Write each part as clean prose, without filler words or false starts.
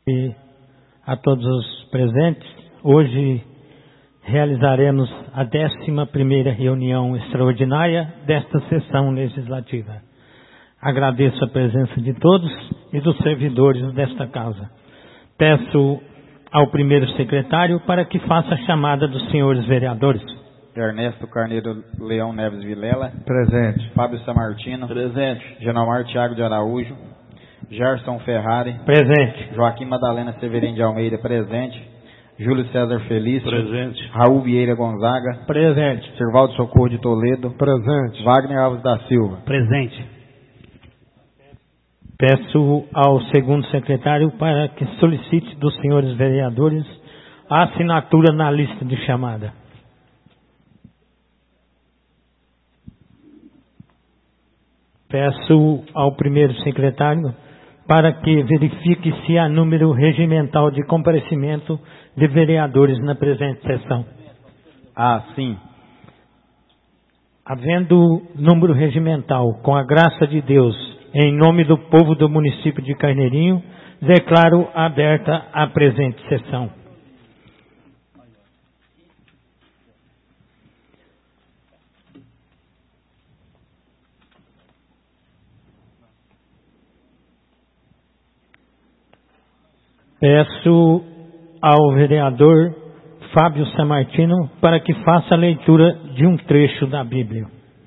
E a todos os presentes, hoje realizaremos a 11ª reunião extraordinária desta sessão legislativa. Agradeço a presença de todos e dos servidores desta casa. Peço ao primeiro secretário para que faça a chamada dos senhores vereadores. Ernesto Carneiro Leão Neves Vilela. Presente. Fábio Samartino. Presente. Genomar Thiago de Araújo. Gerson Ferrari. Presente. Joaquim Madalena Severino de Almeida. Presente. Júlio César Felício. Presente. Raul Vieira Gonzaga. Presente. Servaldo Socorro de Toledo. Presente. Wagner Alves da Silva. Presente. Peço ao segundo secretário para que solicite dos senhores vereadores a assinatura na lista de chamada. Peço ao primeiro secretário para que verifique se há número regimental de comparecimento de vereadores na presente sessão. Sim. Havendo número regimental, com a graça de Deus, em nome do povo do município de Carneirinho, declaro aberta a presente sessão. Peço ao vereador Fábio Samartino para que faça a leitura de um trecho da Bíblia.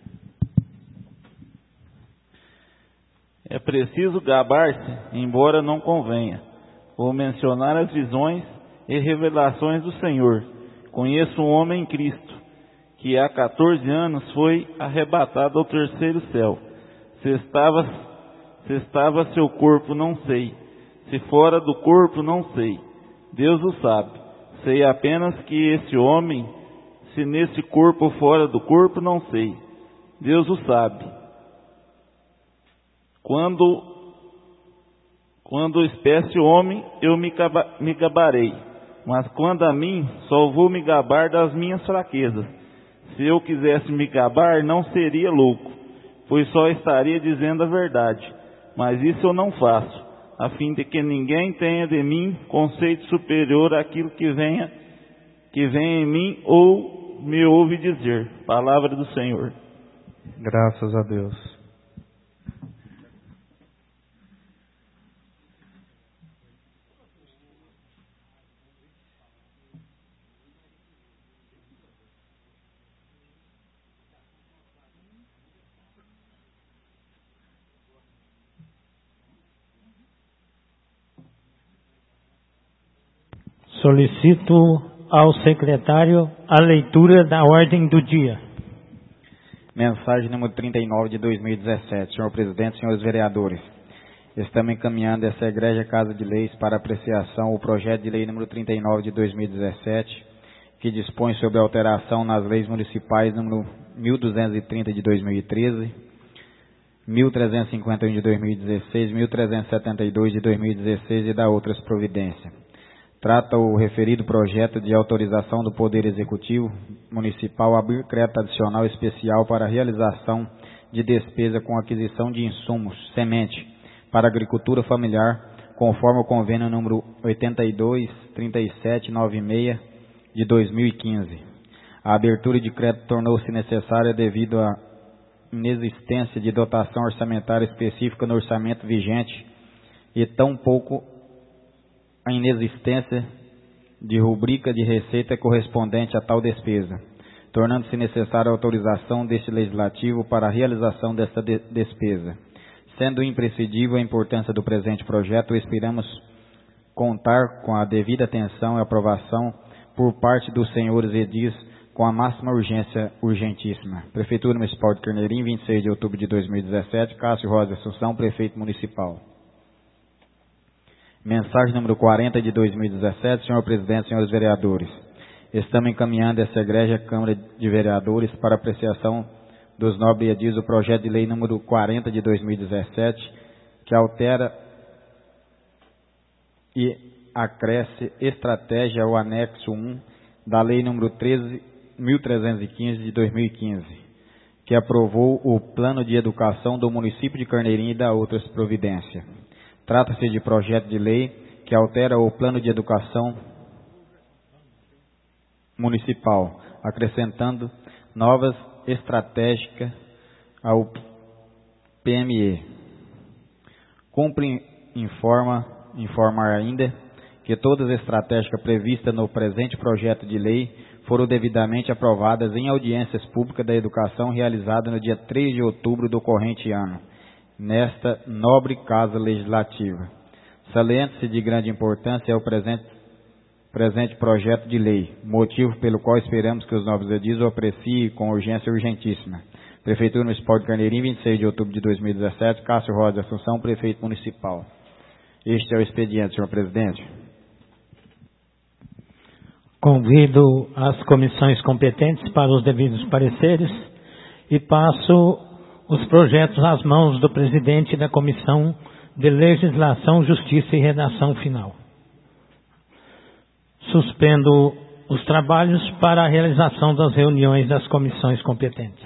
É preciso gabar-se, embora não convenha. Vou mencionar as visões e revelações do Senhor. Conheço um homem em Cristo, que há 14 anos foi arrebatado ao terceiro céu. Se estava seu corpo, não sei. Se fora do corpo, não sei. Deus o sabe. Sei apenas que esse homem, se nesse corpo ou fora do corpo, não sei. Deus o sabe. Quando espécie homem, eu me gabarei. Mas quando a mim, só vou me gabar das minhas fraquezas. Se eu quisesse me gabar, não seria louco, pois só estaria dizendo a verdade. Mas isso eu não faço, a fim de que ninguém tenha de mim conceito superior àquilo que venha em mim ou me ouve dizer. Palavra do Senhor. Graças a Deus. Solicito ao secretário a leitura da ordem do dia. Mensagem número 39 de 2017. Senhor presidente, senhores vereadores, estamos encaminhando essa Egrégia Casa de Leis para apreciação o projeto de lei número 39 de 2017, que dispõe sobre a alteração nas leis municipais número 1230 de 2013, 1351 de 2016, 1372 de 2016 e da outras providências. Trata o referido projeto de autorização do Poder Executivo Municipal a abrir crédito adicional especial para a realização de despesa com aquisição de insumos, semente, para agricultura familiar, conforme o convênio número 823796 de 2015. A abertura de crédito tornou-se necessária devido à inexistência de dotação orçamentária específica no orçamento vigente e tão pouco a inexistência de rubrica de receita correspondente a tal despesa, tornando-se necessária a autorização deste legislativo para a realização desta despesa. Sendo imprescindível a importância do presente projeto, esperamos contar com a devida atenção e aprovação por parte dos senhores edis com a máxima urgência, urgentíssima. Prefeitura Municipal de Carneirinho, 26 de outubro de 2017, Cássio Rosa Assunção, Prefeito Municipal. Mensagem número 40 de 2017, senhor presidente, senhores vereadores. Estamos encaminhando essa Egrégia Câmara de Vereadores para apreciação dos nobres edis o projeto de lei número 40 de 2017, que altera e acresce estratégia ao anexo 1 da lei número 13.315 de 2015, que aprovou o plano de educação do município de Carneirinho e da outras providências. Trata-se de projeto de lei que altera o plano de educação municipal, acrescentando novas estratégicas ao PME. Cumpre informar ainda que todas as estratégias previstas no presente projeto de lei foram devidamente aprovadas em audiências públicas da educação realizada no dia 3 de outubro do corrente ano, nesta nobre Casa Legislativa. Saliente-se de grande importância o presente projeto de lei, motivo pelo qual esperamos que os nobres edis o apreciem com urgência urgentíssima. Prefeitura Municipal de Carneirinho, 26 de outubro de 2017, Cássio Rosa de Assunção, Prefeito Municipal. Este é o expediente, senhor presidente. Convido as comissões competentes para os devidos pareceres e passo os projetos às mãos do presidente da Comissão de Legislação, Justiça e Redação Final. Suspendo os trabalhos para a realização das reuniões das comissões competentes.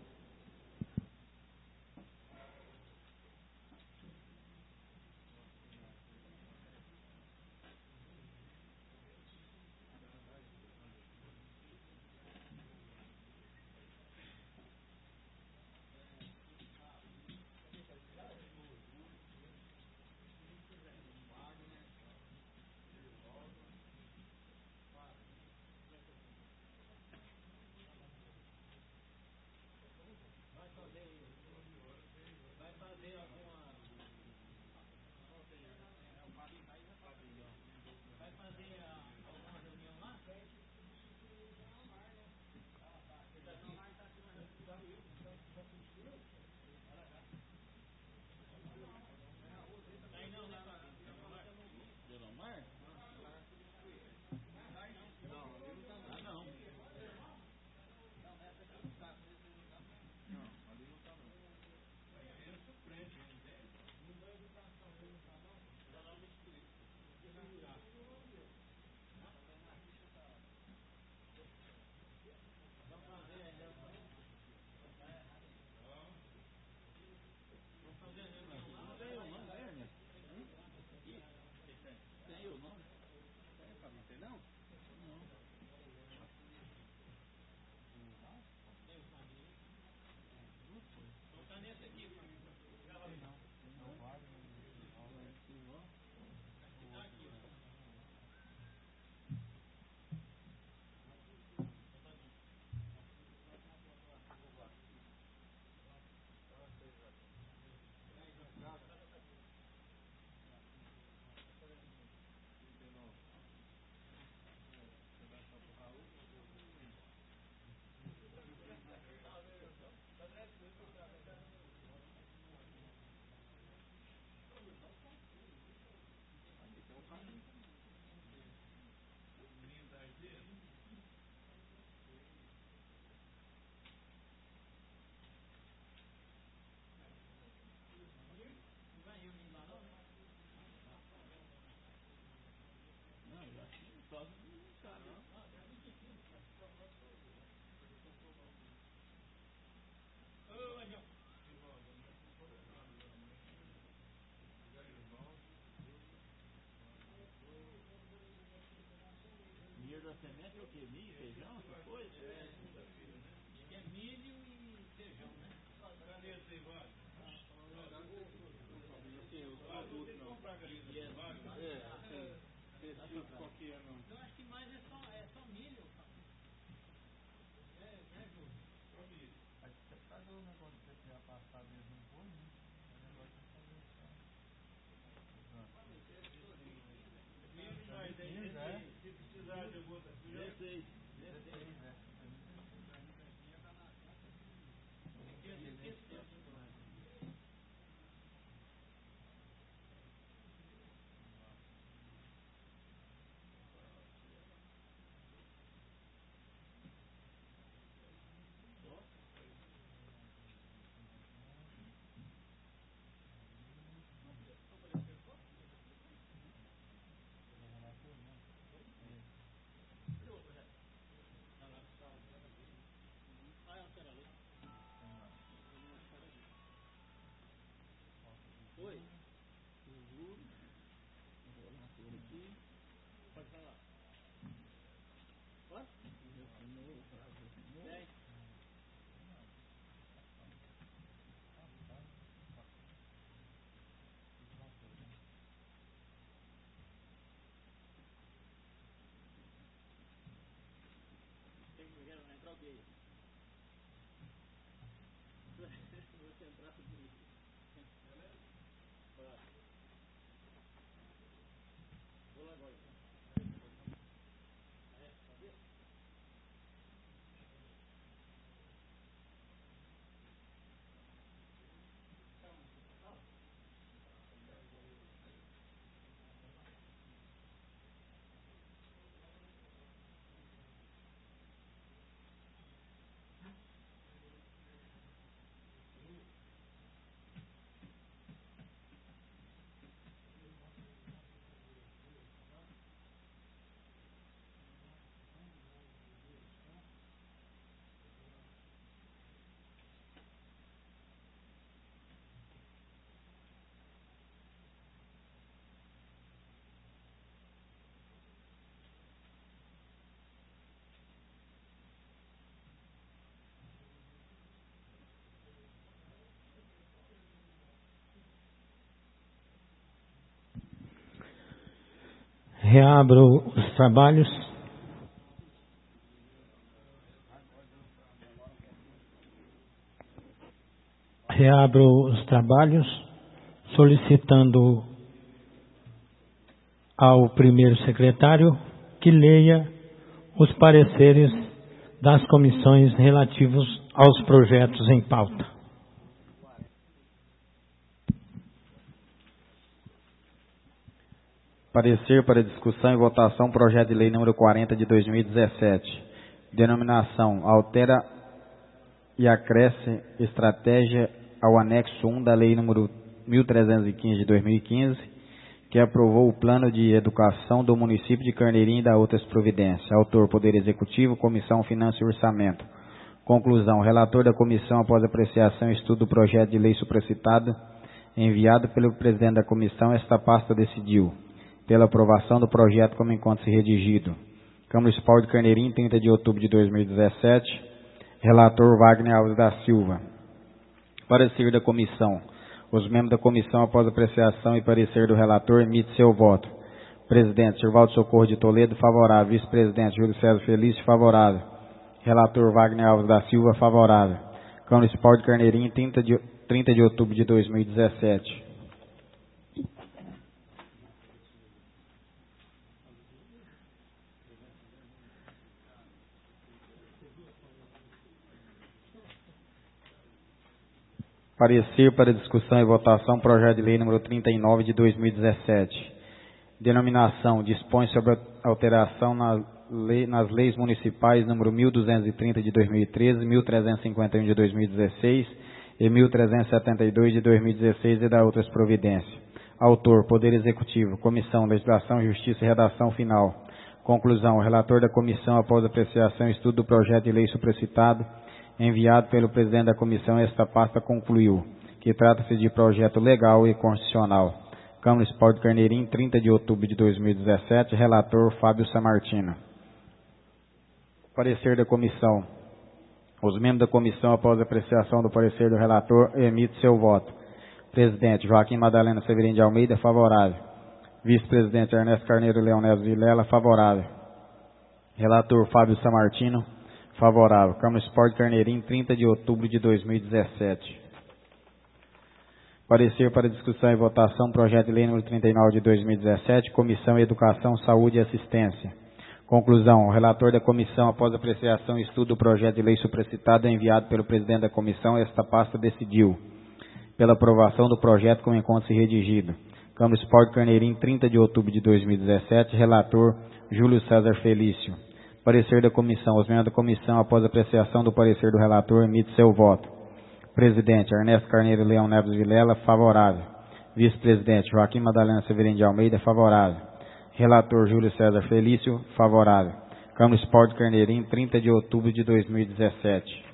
Semente é o que? Milho, feijão, essas coisas? É milho e feijão, né? Cadê esse vago? Eu acho que mais é só milho. Né, Júlio? Só milho. Mas você faz o negócio que você ia passar mesmo no forno, né? O negócio é fazer isso. Milho, mas aí, se precisar de alguma coisa. 16, né? Reabro os trabalhos. Reabro os trabalhos, solicitando ao primeiro secretário que leia os pareceres das comissões relativos aos projetos em pauta. Parecer para discussão e votação, projeto de lei número 40 de 2017. Denominação: altera e acresce estratégia ao anexo 1 da lei número 1315 de 2015, que aprovou o plano de educação do município de Carneirinho e da outras providências. Autor: Poder Executivo, Comissão Finanças e Orçamento. Conclusão: relator da comissão, após apreciação e estudo do projeto de lei supracitado, enviado pelo presidente da comissão, esta pasta decidiu pela aprovação do projeto como encontra-se redigido. Câmara Municipal de Carneirinho, 30 de outubro de 2017. Relator: Wagner Alves da Silva. Parecer da comissão. Os membros da comissão, após apreciação e parecer do relator, emitem seu voto. Presidente: Sirvaldo Socorro de Toledo, favorável. Vice-presidente: Júlio César Felício, favorável. Relator: Wagner Alves da Silva, favorável. Câmara Municipal de Carneirinho, 30 de outubro de 2017. Parecer para discussão e votação, projeto de lei número 39 de 2017. Denominação: dispõe sobre a alteração nas leis municipais número 1230 de 2013, 1351 de 2016 e 1372 de 2016 e da outras providências. Autor: Poder Executivo. Comissão: Legislação, Justiça e Redação Final. Conclusão: o relator da comissão, após apreciação e estudo do projeto de lei supracitado, enviado pelo presidente da comissão, esta pasta concluiu que trata-se de projeto legal e constitucional. Câmara Municipal de Carneirinho, 30 de outubro de 2017. Relator: Fábio Samartino. Parecer da comissão. Os membros da comissão, após apreciação do parecer do relator, emitem seu voto. Presidente: Joaquim Madalena Severino de Almeida, favorável. Vice-presidente: Ernesto Carneiro Leão Neves Vilela, favorável. Relator: Fábio Samartino, favorável. Câmara Municipal de Carneirinho, 30 de outubro de 2017. Parecer para discussão e votação, projeto de lei número 39 de 2017, Comissão Educação, Saúde e Assistência. Conclusão: o relator da comissão, após apreciação e estudo do projeto de lei supracitado, enviado pelo presidente da comissão, esta pasta decidiu pela aprovação do projeto como encontra-se redigido. Câmara Municipal de Carneirinho, 30 de outubro de 2017. Relator: Júlio César Felício. Parecer da comissão. Os membros da comissão, após apreciação do parecer do relator, emitem seu voto. Presidente: Ernesto Carneiro Leão Neves Vilela, favorável. Vice-presidente: Joaquim Madalena Severino de Almeida, favorável. Relator: Júlio César Felício, favorável. Câmara Municipal de Carneirinho, 30 de outubro de 2017.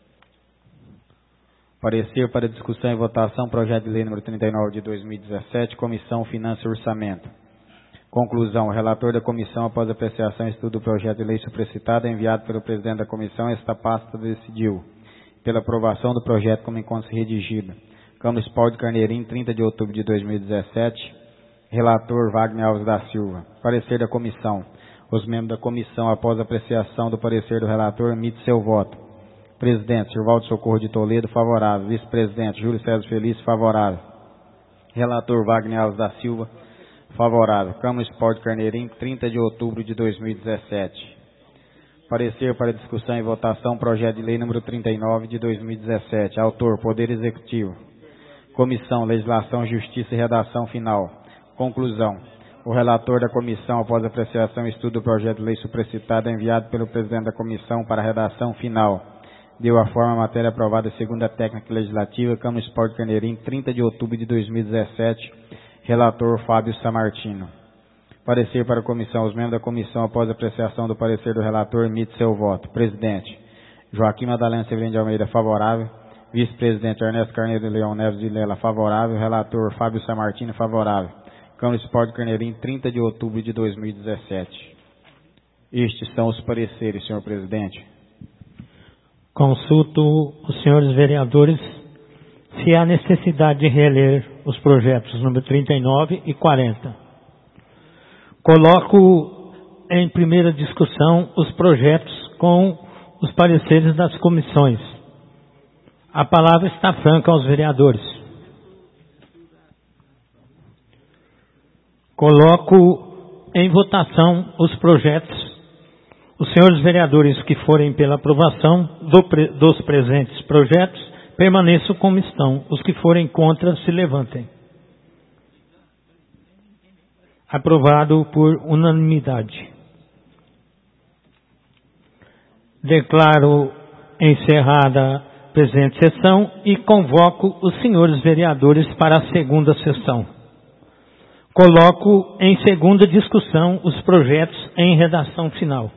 Parecer para discussão e votação, projeto de lei número 39 de 2017, Comissão Finanças e Orçamento. Conclusão: o relator da comissão, após apreciação e estudo do projeto de lei supracitado, enviado pelo presidente da comissão, esta pasta decidiu pela aprovação do projeto como encontra-se redigido. Câmara Municipal de Carneirinho, 30 de outubro de 2017. Relator: Wagner Alves da Silva. Parecer da comissão. Os membros da comissão, após apreciação do parecer do relator, emitem seu voto. Presidente, Sirvaldo Socorro de Toledo, favorável. Vice-presidente, Júlio César Feliz, favorável. Relator, Wagner Alves da Silva, favorável. Câmara Esporte Carneirinho, 30 de outubro de 2017. Parecer para discussão e votação, projeto de lei número 39 de 2017. Autor, Poder Executivo. Comissão, Legislação, Justiça e Redação Final. Conclusão. O relator da comissão, após apreciação e estudo do projeto de lei supracitado, enviado pelo presidente da comissão para a redação final, deu a forma a matéria aprovada segundo a técnica legislativa, Câmara Esporte Carneirinho, 30 de outubro de 2017. Relator, Fábio Samartino. Parecer para a comissão. Os membros da comissão, após apreciação do parecer do relator, emitem seu voto. Presidente, Joaquim Madalena Severino de Almeida, favorável. Vice-presidente, Ernesto Carneiro de Leão Neves de Lela, favorável. Relator, Fábio Samartino, favorável. Câmara Esporte Carneirinho, 30 de outubro de 2017. Estes são os pareceres, senhor presidente. Consulto os senhores vereadores se há necessidade de reler os projetos número 39 e 40. Coloco em primeira discussão os projetos com os pareceres das comissões. A palavra está franca aos vereadores. Coloco em votação os projetos. Os senhores vereadores que forem pela aprovação dos presentes projetos, permaneçam como estão. Os que forem contra, se levantem. Aprovado por unanimidade. Declaro encerrada a presente sessão e convoco os senhores vereadores para a segunda sessão. Coloco em segunda discussão os projetos em redação final.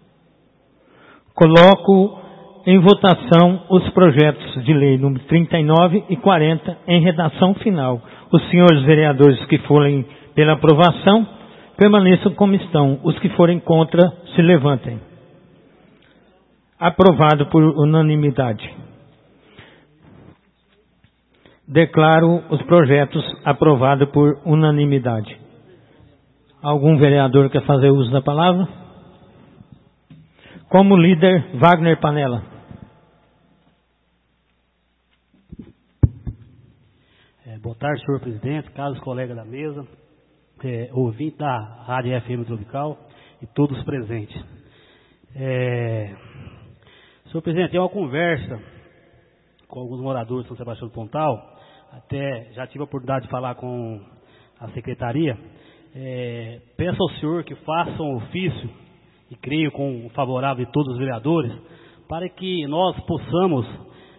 Coloco em votação os projetos de lei número 39 e 40 em redação final. Os senhores vereadores que forem pela aprovação, permaneçam como estão. Os que forem contra, se levantem. Aprovado por unanimidade. Declaro os projetos aprovados por unanimidade. Algum vereador quer fazer uso da palavra? Como líder, Wagner Panella. Boa tarde, senhor presidente, caros colegas da mesa, ouvinte da Rádio FM Tropical e todos presentes. Senhor presidente, tem uma conversa com alguns moradores de São Sebastião do Pontal, até já tive a oportunidade de falar com a secretaria. Peço ao senhor que faça um ofício, e creio com o favorável de todos os vereadores, para que nós possamos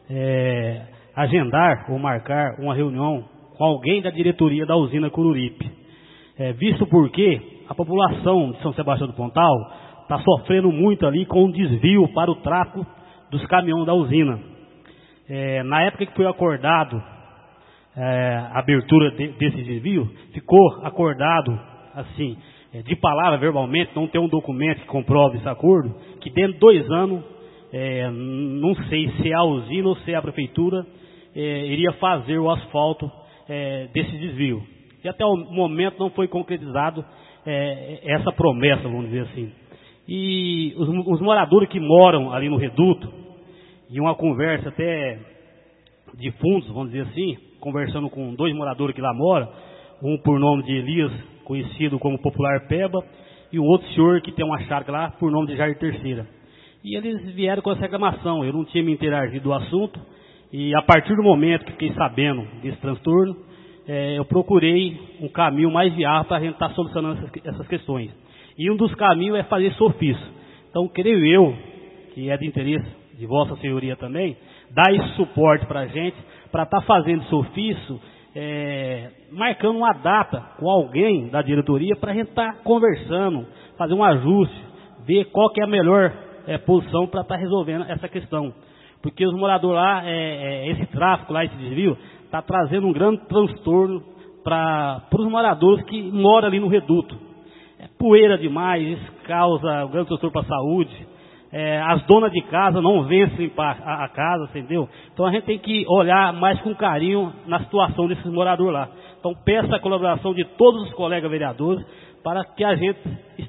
agendar ou marcar uma reunião com alguém da diretoria da usina Coruripe. Visto porque a população de São Sebastião do Pontal está sofrendo muito ali com um desvio para o tráfego dos caminhões da usina. Na época que foi acordado a abertura desse desvio, ficou acordado assim, de palavra, verbalmente, não tem um documento que comprove esse acordo, que dentro de 2 anos, não sei se é a usina ou se é a prefeitura, iria fazer o asfalto desse desvio. E até o momento não foi concretizado essa promessa, vamos dizer assim. E os moradores que moram ali no reduto, e uma conversa até de fundos, vamos dizer assim, conversando com 2 moradores que lá moram, um por nome de Elias, conhecido como Popular Peba, e o outro senhor que tem uma chácara lá por nome de Jair Terceira. E eles vieram com essa reclamação, eu não tinha me interagido do assunto, e a partir do momento que fiquei sabendo desse transtorno, eu procurei um caminho mais viável para a gente estar solucionando essas questões. E um dos caminhos é fazer esse ofício. Então, creio eu, que é de interesse de Vossa Senhoria também, dar esse suporte para a gente, para estar fazendo esse ofício, marcando uma data com alguém da diretoria para a gente estar conversando, fazer um ajuste, ver qual que é a melhor posição para estar resolvendo essa questão. Porque os moradores lá, esse tráfico lá, esse desvio, está trazendo um grande transtorno para os moradores que moram ali no reduto. Poeira demais, isso causa um grande transtorno para a saúde. As donas de casa não vencem limpar a casa, entendeu? Então a gente tem que olhar mais com carinho na situação desses moradores lá. Então peço a colaboração de todos os colegas vereadores para que a gente esteja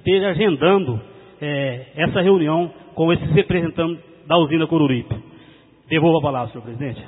esteja agendando essa reunião com esses representantes da usina Coruripe. Devolvo a palavra, senhor presidente.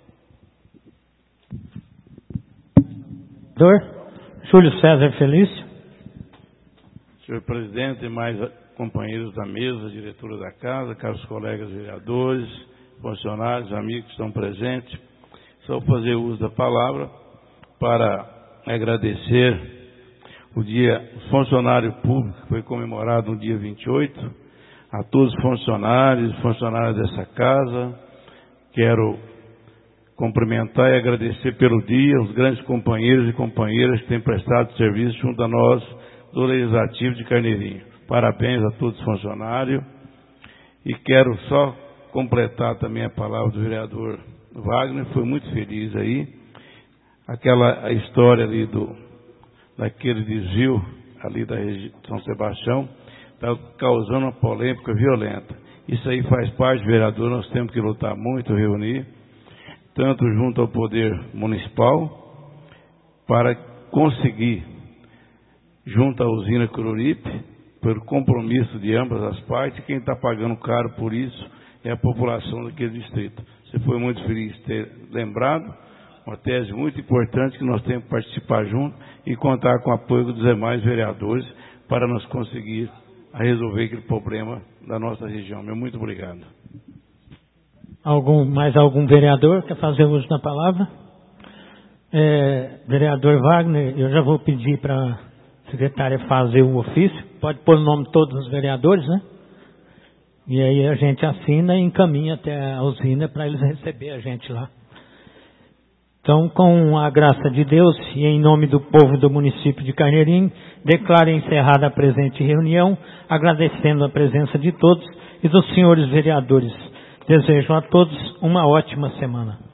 Júlio César Felício. Senhor presidente, demais companheiros da mesa, diretora da casa, caros colegas vereadores, funcionários, amigos que estão presentes, só fazer uso da palavra para agradecer o funcionário público que foi comemorado no dia 28, a todos os funcionários dessa casa. Quero cumprimentar e agradecer pelo dia os grandes companheiros e companheiras que têm prestado serviço junto a nós do Legislativo de Carneirinho. Parabéns a todos os funcionários. E quero só completar também a palavra do vereador Wagner, foi muito feliz aí. A história ali daquele desvio ali da região de São Sebastião está causando uma polêmica violenta. Isso aí faz parte, vereador, nós temos que lutar muito, reunir, tanto junto ao Poder Municipal, para conseguir, junto à usina Coruripe, pelo compromisso de ambas as partes, quem está pagando caro por isso é a população daquele distrito. Você foi muito feliz de ter lembrado, uma tese muito importante que nós temos que participar junto e contar com o apoio dos demais vereadores para nós conseguir resolver aquele problema da nossa região. Meu muito obrigado. Mais algum vereador quer fazer uso da palavra? Vereador Wagner, eu já vou pedir para a secretária fazer o ofício. Pode pôr o nome de todos os vereadores, né? E aí a gente assina e encaminha até a usina para eles receber a gente lá. Então, com a graça de Deus e em nome do povo do município de Carneirinho, declaro encerrada a presente reunião, agradecendo a presença de todos e dos senhores vereadores. Desejo a todos uma ótima semana.